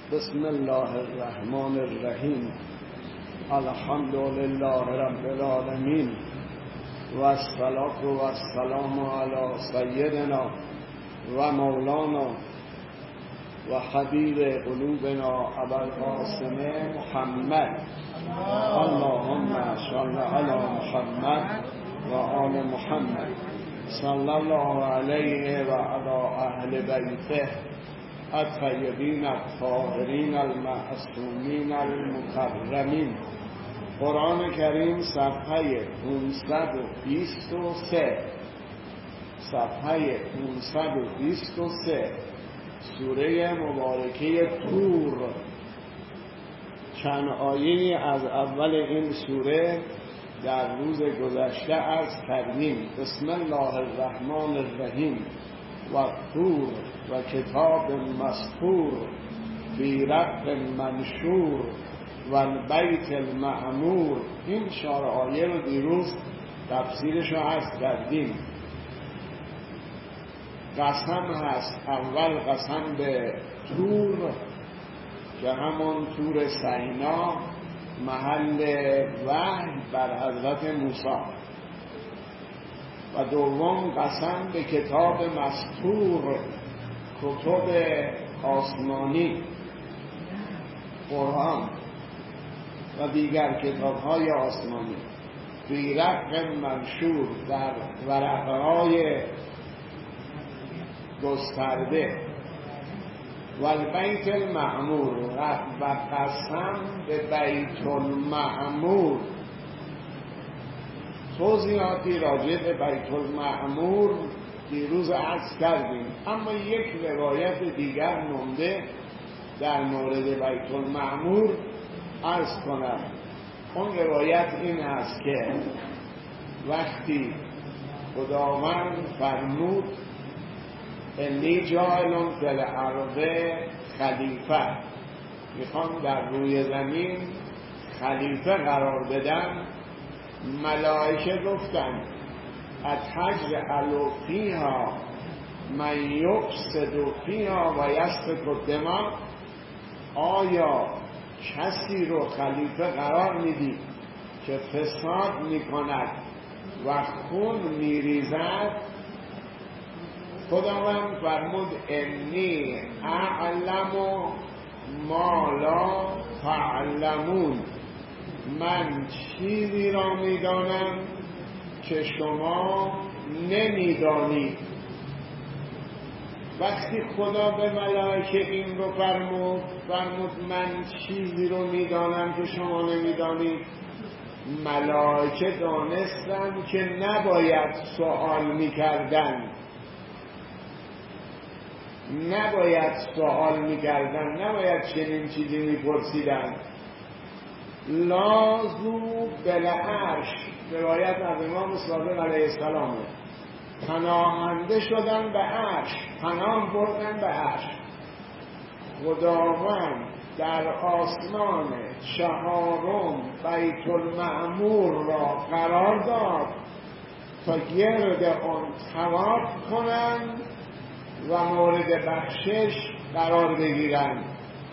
بسم الله الرحمن الرحیم. الحمد لله رب العالمین و الصلاة و السلام علی سیدنا و مولانا و حبیب قلوبنا ابوالقاسم محمد. اللهم صل علی محمد و آل محمد صلی الله علیه و علی اهل بیته الطیبین الطاهرین المعصومین المکرمین. قرآن کریم صفحه 523 سوره مبارکه طور. چند آیه از اول این سوره در روز گذشته عرض کردیم. بسم الله الرحمن الرحیم. و طور و کتاب مسطور فی رق منشور و البیت المعمور. این 4 آیه رو دیروز تفسیرش رو عرض کردیم. قسم هست، اول قسم به طور که همون طور سینا، محل وحی بر حضرت موسی، و دوم قسم به کتاب مسطور، کتب آسمانی، قرآن و دیگر کتاب‌های آسمانی. فی رق منشور، در ورقه‌های گسترده. و البیت المعمور، و قسم به بیت المعمور. توضیحاتی راجع به بیت المعمور دیروز عرض کردیم، اما یک روایت دیگر مونده در مورد بیت المعمور عرض کنم. اون روایت این است که وقتی خداوند فرمود انی جاعل فی الارض خلیفه، میخوام در روی زمین خلیفه قرار بدم، ملائکه گفتن اتجعل فیها من یفسد فیها و یسفک الدماء، آیا کسی رو خلیفه قرار میدی که فساد میکند و خون میریزد؟ خداوند فرمود انی اعلم ما لا تعلمون، من چیزی را میدانم که شما نمیدانید. وقتی خدا به ملائکه این رو فرمود من چیزی رو میدانم که شما نمیدانید، ملائکه دانستن که نباید سوال میکردن، نباید چنین چیزی میپرسیدن. لازو بالعرش، روایت از امام صادق علیه السلام، پناهنده شدن به عرش، پناه بردن به عرش. خداوند در آسمان 4 بیت المعمور را قرار داد تا گرد آن طواف کنند و مورد بخشش قرار بگیرند.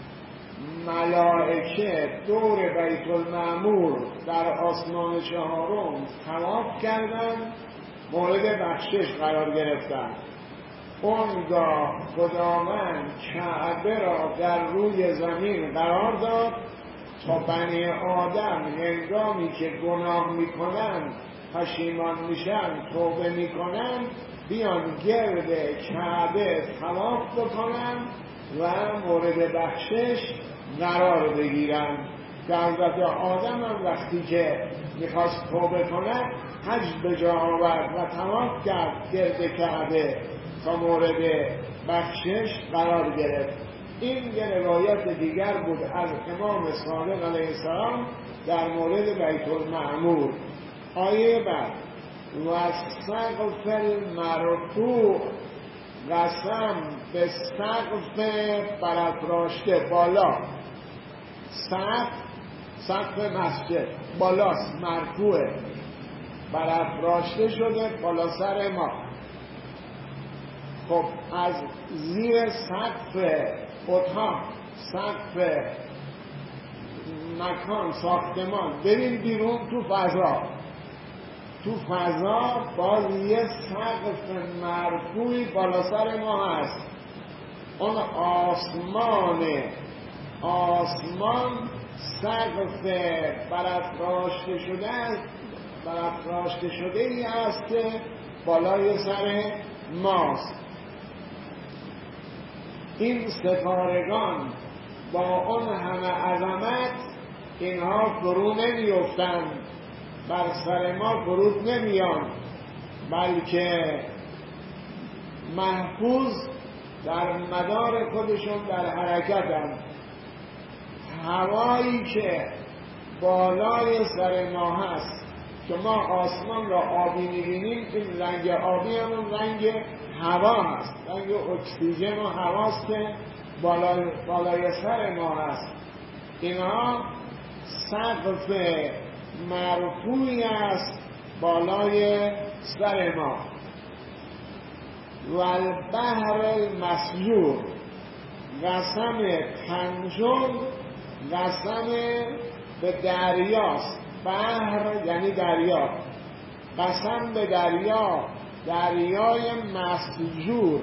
ملائکه دور بیت المعمور در آسمان 4 طواف کردند، مورد بخشش قرار گرفتند. اونگاه خداوند کعبه را در روی زمین قرار داد تا بنی آدم هنگامی که گناه میکنند، پشیمان میشن، توبه میکنند، بیان گرد کعبه طواف بکنند و مورد بخشش قرار بگیرن. که حضرت آدم هم وقتی که میخواست توبه کنه حج به جا آورد و طواف کرد گرد کعبه تا مورد بخشش قرار گرفت. این یه روایت دیگر بود از امام صادق علیه السلام در مورد بیت المعمور. آیه بعد و سقف المرفوع، قسم به سقف برافراشته، بالا. سقف مسجد بالاست، مرفوعه، برافراشته شده بالا سر ما. خب از زیر سقف اتاق سقف مکان ساختمان بریم بیرون تو فضا باز یه سقف مرفوعی بالا سر ما هست. اون آسمان سقف برافراشته شده ای است که بالای سر ماست. این ستارگان با اون همه عظمت اینها فرو نمیافتند، بر سر ما فرود نمیان، بلکه محفوظ در مدار خودشون در حرکتند. هوایی که بالای سر ما هست که ما آسمان را آبی می‌بینیم، این رنگ آبی همون رنگ هوا هست، رنگ اکسیژن و هواست که بالای سر ما هست. اینها سقف مرفوعی است بالای سر ما. و البحر المسجور، قسم پنجم قسم به دریاست. بحر یعنی دریا، قسم به دریا، دریای مسجور.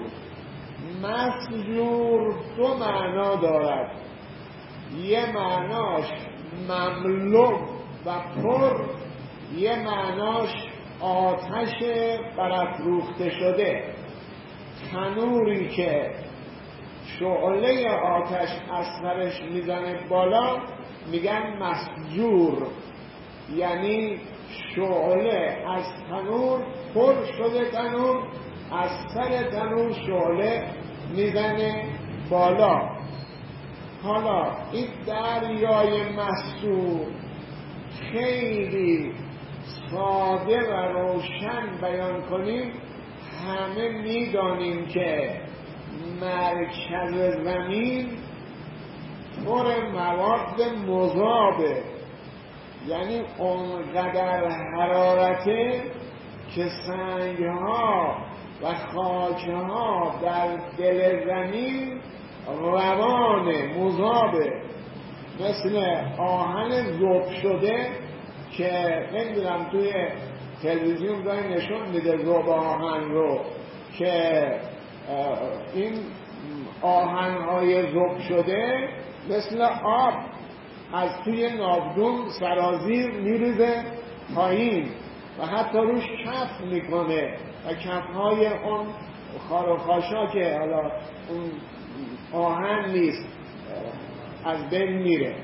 مسجور دو معنا دارد، یه معناش مملو و پر، یه معناش آتش برافروخته شده. تنوری که شعله آتش از سرش میزنه بالا میگن مسجور، یعنی شعله از تنور پر شده، تنور از سر تنور شعله میزنه بالا. حالا این دریای مسجور خیلی ساده و روشن بیان کنیم، همه میدانیم که مرکز زمین پر مواد مذابه، یعنی اونقدر حرارته که سنگها و خاکها در دل زمین روانه، مذابه، مثل آهن ذوب شده که نمیدونم توی تلویزیون گاهی نشون میده ذوب آهن رو، که این آهنهای ذوب شده مثل آب از توی ناودون سرازیر میریزه پایین و حتی روش کف میکنه و کفهای اون خار و خاشا که حالا اون آهن نیست از بین میره.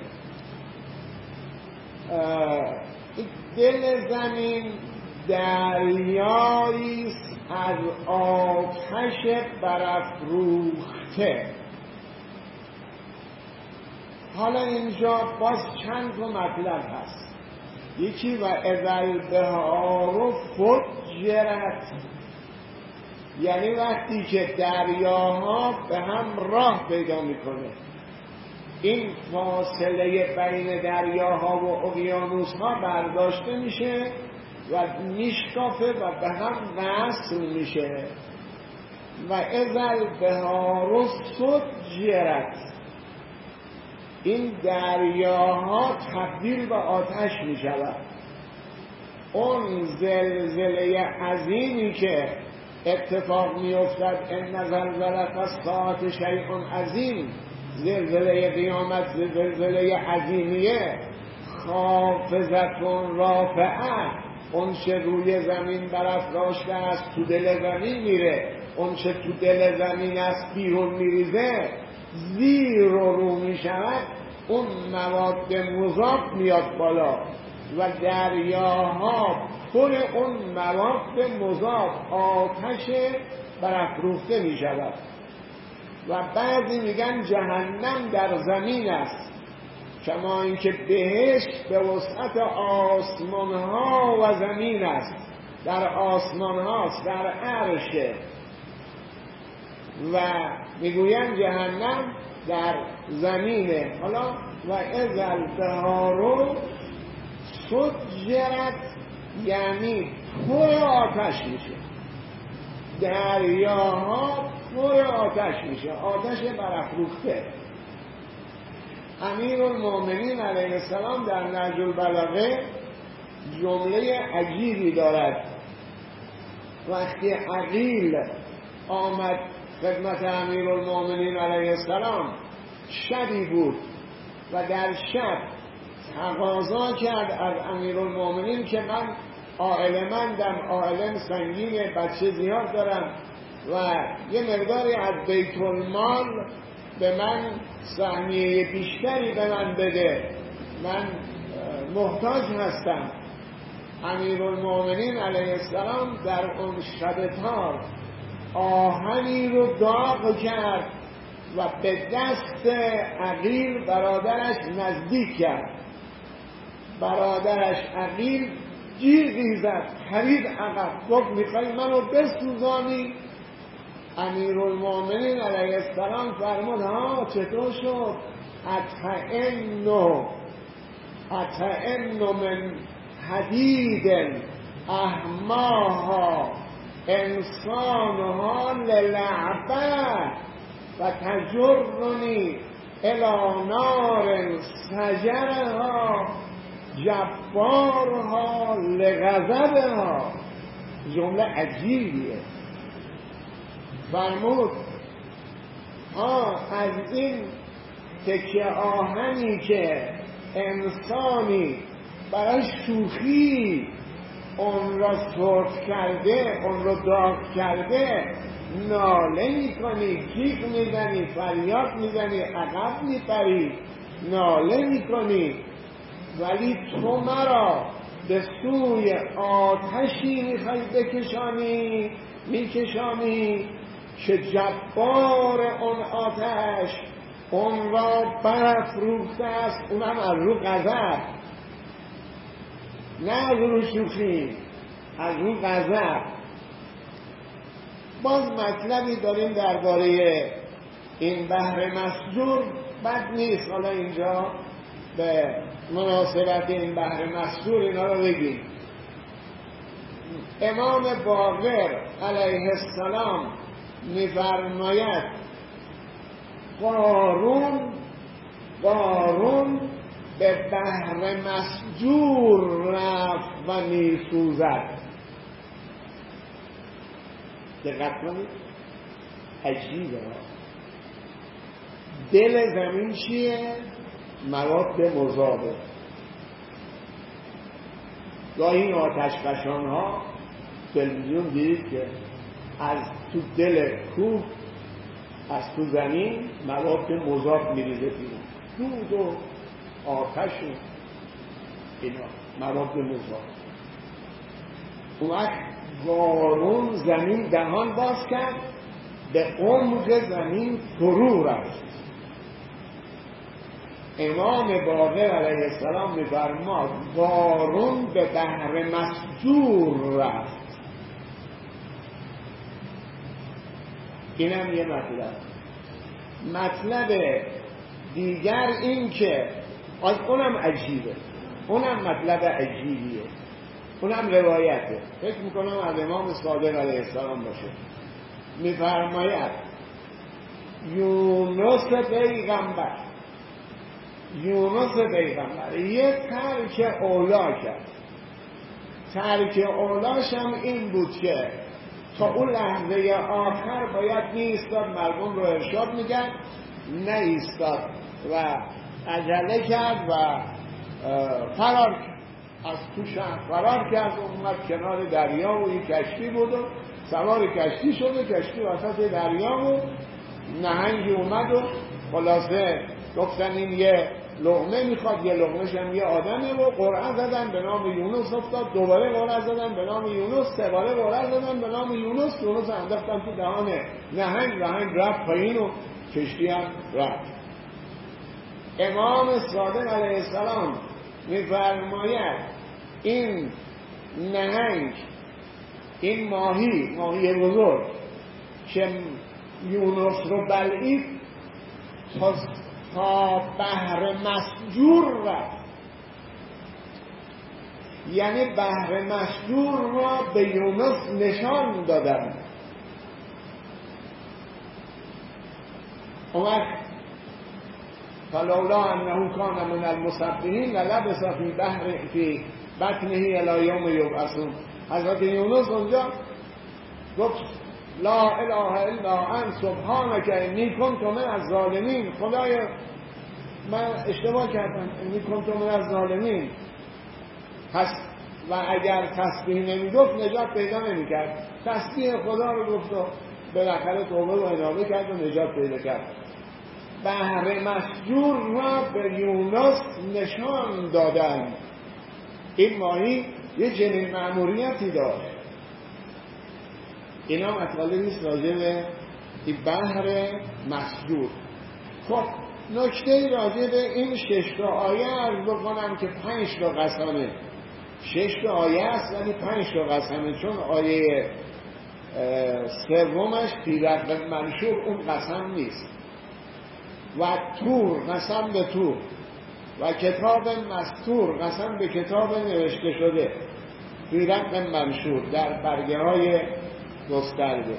دل زمین دریایی از آتش برافروخته. حالا اینجا باز چند تا مطلب هست. یکی و اذا البحار فجرت، یعنی وقتی که دریاها به هم راه پیدا میکنه، این فاصله بین دریاها و اقیانوسها برداشته میشه و میشکافه و به هم وصل میشه. و اذا البحار سجرت، این دریاها تبدیل به آتش میشود. اون زلزله عظیمی که اتفاق میافتد، ان زلزلة الساعة شیء عظیم، زلزله قیامت زلزله عظیمیه. خافضة رافعه، اون چه روی زمین برافراشته است تو دل زمین میره، اون چه تو دل زمین است بیرون میریزه. زیر رو میشود، اون مواد مذاب میاد بالا و دریاها پر اون مواد مذاب، آتش برافروخته میشود. و بعضی میگن جهنم در زمین است، کما اینکه بهشت به وسعت آسمان ها و زمین است، در آسمان هاست، در عرشه. و میگوین جهنم در زمینه. حالا و اذا البحار سجرت یعنی پر آتش میشه، دریاها پر آتش میشه، آتش برافروخته. امیرالمومنین علیه السلام در نهج البلاغه جمله عجیبی دارد. وقتی عقیل آمد خدمت امیرالمومنین علیه السلام، شبی بود و در شب تقاضا کرد از امیرالمومنین که من عائله‌مندم، عائله‌ام سنگینه، بچه زیاد دارم و یه مقداری از بیت المال به من سهمیه بیشتری به من بده، من محتاج هستم. امیرالمومنین علیه السلام در اون شب تار آهنی رو داغ کرد و به دست عقیل برادرش نزدیک کرد. برادرش عقیل جیغی زد، پرید عقب، گفت میخوای منو بسوزانی؟ امیرالمومنین علیه السلام فرمود ها چطور شد؟ اطئن من حدید احماها انسانها للعبه و تجرنی الى نار سجرها جبارها لغضبها. جمله عجیبیه. فرمود از این تکه آهنی که انسانی برای شوخی اون را سرخ کرده، اون را داغ کرده، ناله میکنی، جیغ میزنی، فریاد میزنی، عقب میپری، ناله میکنی، ولی تو مرا به سوی آتشی میخوای میکشانی که جبار اون آتش اون را برافروخته است، اونم از رو غضب، نه از رو شوخی، از رو غضب. باز مطلبی داریم درباره این بحر مسجور، بد نیست حالا اینجا به مناسبت این بحر مسجور اینا رو بگیم. امام باقر علیه السلام می‌فرماید قارون به بحر مسجور رفت و می‌سوزد. دقت کنید، عجیبه. دل زمین چیه؟ مواد مذابه. گاهی این آتشفشان ها تلویزیون دیدید که از تو دل کوه، از تو زمین مواد مذاب میریزه بیرون، دود و آتش و اینا مواد مذاب. اون وقت قارون زمین دهان باز کرد، به عمق زمین فرو رفت. امام باقر علیه السلام می‌فرماد قارون به بحر مسجور رفت. اینم یه مطلب دیگر این که اونم عجیبه، اونم مطلب عجیبیه، اونم روایته، فکر میکنم از امام صادق علیه السلام باشه. میفرماید یونس پیغمبر یه ترک اولا کرد. ترک اولاش هم این بود که تا اون لحظه آخر باید می ایستاد، مردم رو ارشاد میکرد، نه ایستاد و عجله کرد و فرار کرد، از تو شهر فرار کرد و اومد کنار دریا و این کشتی بود و سوار کشتی شد و کشتی وسط دریا و نهنگی اومد و خلاصه گفتن این یه لقمه میخواد، یه لقمهش هم یه آدمه و قرعه زدن به نام یونس افتاد، دوباره قرعه زدن به نام یونس، سه باره قرعه زدن به نام یونس انداختن تو دهان نهنگ رفت پایین و کشتی هم رفت. امام صادق علیه السلام میفرماید این نهنگ، این ماهی بزرگ که یونس رو بلعید تا بحر مسجور رفت، یعنی بحر مسجور را به یونس نشان دادن. اون وقت فلولا انه کان من المسبحین للبث فی بطنه الی یوم یبعثون. حضرت یونس اونجا گفت لا اله الا انت سبحانک انی کنت من الظالمین. خدایا من اشتباه کردم، انی کنت من الظالمین. پس و اگر تسبیح نمیگفت نجات پیدا نمیکرد. تسبیح خدا رو گفت و بالاخره توبه و انابه کرد و نجات پیدا کرد. بحر مسجور را به یونس نشان دادن. این ماهی یه چنین مأموریتی داشت. اینا مطالبی نیست راجع به این بحر مسجور. خب نکته راجع به این 6 تا آیه عرض بکنم که 5 تا قسمه. 6 تا آیه است ولی 5 تا قسمه، چون آیه سومش فی رق منشور اون قسم نیست. و تور قسم به تور و کتاب مستور قسم به کتاب نوشته شده فی رق منشور در برگه های گسترده.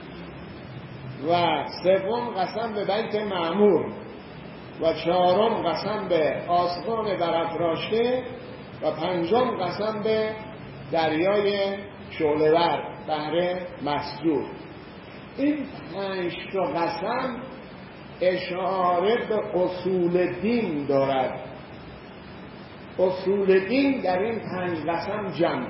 و سوم قسم به بیت معمور و چهارم قسم به آسمان برافراشته و پنجم قسم به دریای شعله‌ور بحر مسجور. این 5 تا قسم اشاره به اصول دین دارد. اصول دین در این 5 قسم جمعه.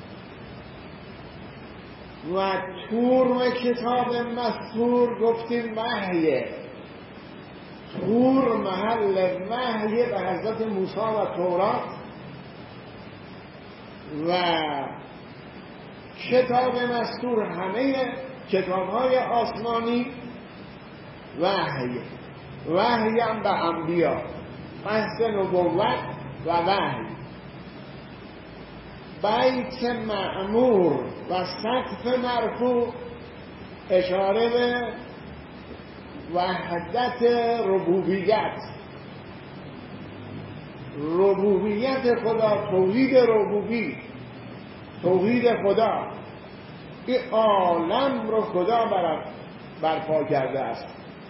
و تور و کتاب مستور گفتیم وحیه. تور محل وحی به حضرت موسی و تورات و کتاب مستور همه کتاب‌های آسمانی وحی هم به انبیا، بحث نبوت و وحی. بیت معمور و سقف مرفوع اشاره به وحدت ربوبیت خدا، توحید خدا. این عالم رو خدا برپا کرده است.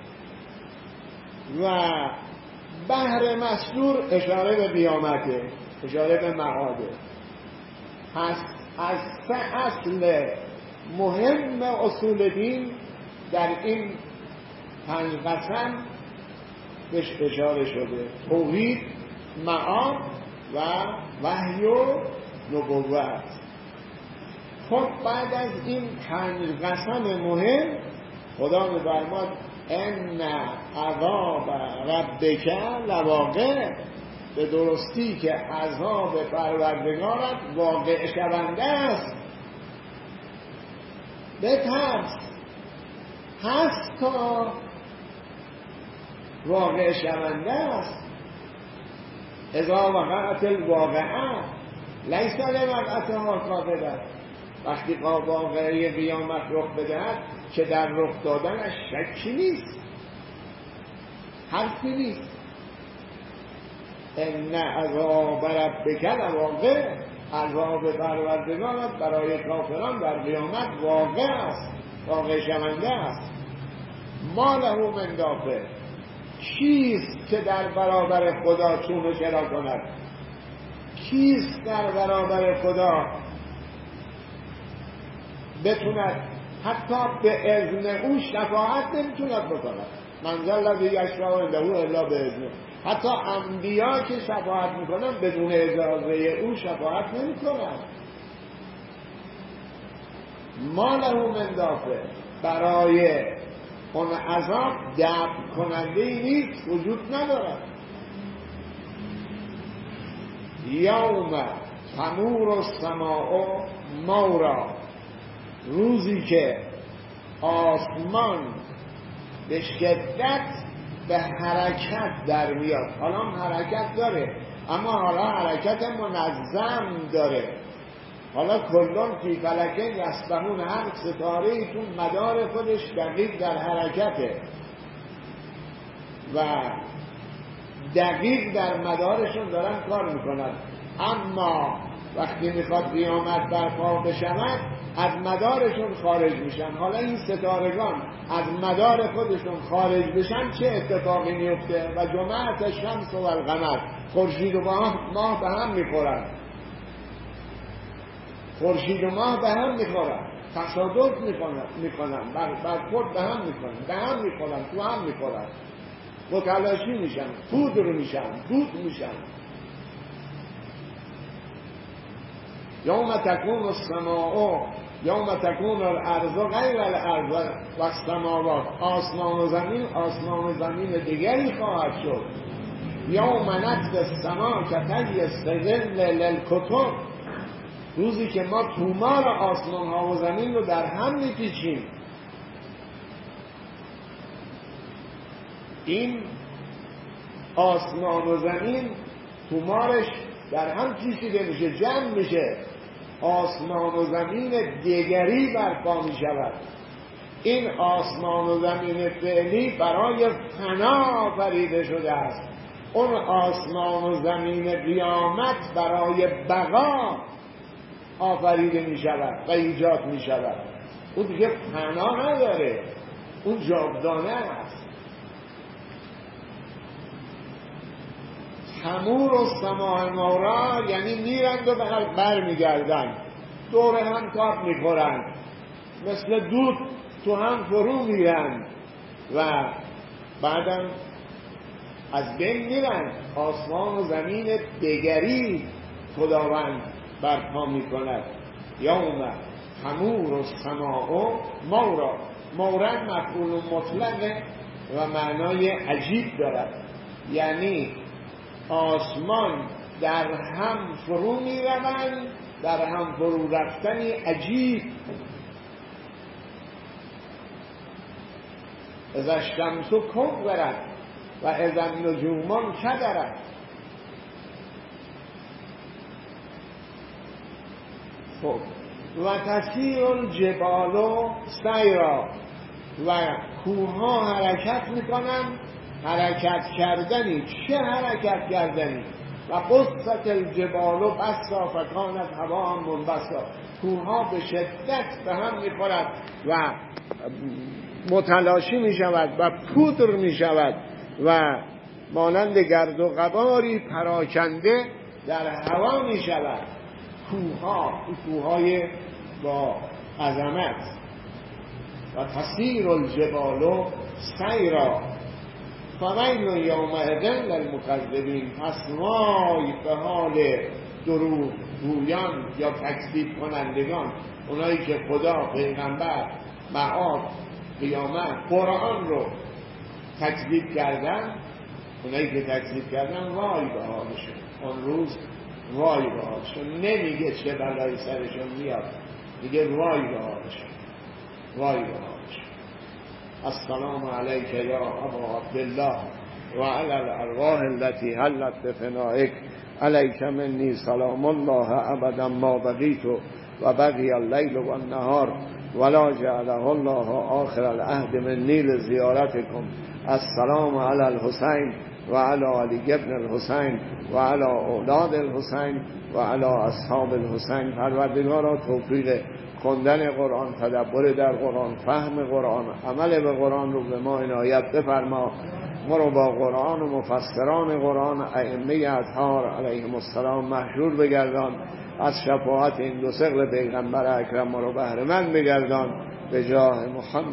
و بحر مسجور اشاره به قیامته، اشاره به معاده. پس از 3 اصل مهم اصول دین در این 5 قسم بهش اشاره شده: توحید، معاد و وحی و نبوت. خب بعد از این 5 قسم مهم خدا می‌فرماد ان عذاب ربک لواقع، به درستی که عذاب پروردگارت واقع شونده است. بترس، هست تا واقع شونده است. اذا وقعت الواقعه لیس لوقعتها کاذبه. وقتی واقعه قیامت رخ بدهد که در رخ دادنش شکی نیست، حرفی نیست. ان عذاب ربک لواقع، عذاب پروردگارت برای کافران در قیامت واقع است، واقع شونده است. ما له من دافع، چیست که در برابر خدا چون و چرا کند؟ کیست در برابر خدا بتوند حتی به اذن او شفاعت نمیتوند بکند؟ من ذا الذی یشفع عنده الا باذنه. حتی انبیا که شفاعت میکنن بدون اجازه او شفاعت نمیکنن. ما له من دافع، برای اون عذاب دفع کننده ای نیست، وجود ندارد. یوم تمور السماء مورا، روزی که آسمان به شدت به حرکت در میاد. حالا حرکت داره اما حالا حرکت منظم داره. حالا کلون فی فلکه یسبحون، هر ستاره‌ای تو مدار خودش دقیق در حرکته و دقیق در مدارشون دارن کار میکنن. اما وقتی میخواد قیامت برپا بشود از مدارشون خارج میشن. حالا این ستارگان از مدار خودشون خارج بشن چه اتفاقی میفته؟ و جمعت الشمس و القمر، خورشید و ماه به هم میخورن، خورشید و ماه به هم میخورن، تصادف میکنن، برخورد به هم میخورن، تو هم میخورن، متلاشی میشن، پودر میشن، دود میشن. یوم تکون السماء یوم تکون الارض غیر الارض و السماوات، آسمان و زمین دیگری خواهد شد. یوم نطوی السماء کطی السجل للکتب، روزی که ما تومار آسمان ها و زمین رو در هم میپیچیم. این آسمان و زمین تومارش در هم پیچیده میشه، جمع میشه، آسمان و زمین دیگری برپا میشود. این آسمان و زمین فعلی برای فنا آفریده شده است، اون آسمان و زمین قیامت برای بقا آفریده می شود و ایجاد می شود. اون دیگه فنا نداره، اون جاودانه است. تمور و سماع مورا یعنی میرند و بر میگردند، دور هم تاب میخورند، مثل دود تو هم فرو میرند و بعدم از بین میرند. آسمان و زمین دیگری خداوند برپا میکند. یوم تمور و سماع مورا، مورد مفعول مطلقه و معنای عجیب دارد، یعنی آسمان در هم فرو میروند، در هم فرو رفتنی عجیب. اذا الشمس کورت و اذا النجوم انکدرت. خب و تسیر الجبال سیرا، و کوهها حرکت میکنن، حرکت کردنی. چه حرکت کردنی؟ و قصت الجبال بسا فکانت هوا منبسا، کوهها به شدت به هم میخورد و متلاشی میشود و پودر میشود و مانند گرد و غباری پراکنده در هوا میشود. کوههای با عظمت. و تسیر الجبال سیرا فویل یومئذ للمکذبین، پس وای به حال دروغ گویان یا تکذیب کنندگان، اونایی که خدا، پیغمبر، معاد، قیامت، قرآن رو تکذیب کردن، اونایی که تکذیب کردن وای به حالشون. اون روز وای به حالشون، نمیگه چه بلایی سرشون میاد، میگه وای به حالشون، وای به حالشون. السلام علیک یا ابا عبدالله و علی الارواح التي حلت بفنائک، علیک منی سلام الله ابدا ما بقیت و بقی اللیل و النهار ولا جعله الله آخر العهد منی لزیارتکم. السلام علی الحسین و علی علی ابن الحسین و علی اولاد الحسین و علی اصحاب الحسین. پروردگارا توفیق خوندن قرآن، تدبر در قرآن، فهم قرآن، عمل به قرآن رو به ما عنایت بفرما. ما رو با قرآن و مفسران قرآن، ائمه اطهار علیهم السلام محشور بگردان. از شفاعت این دو ثقل پیغمبر اکرم ما رو بهره مند بگردان. به جاه محمد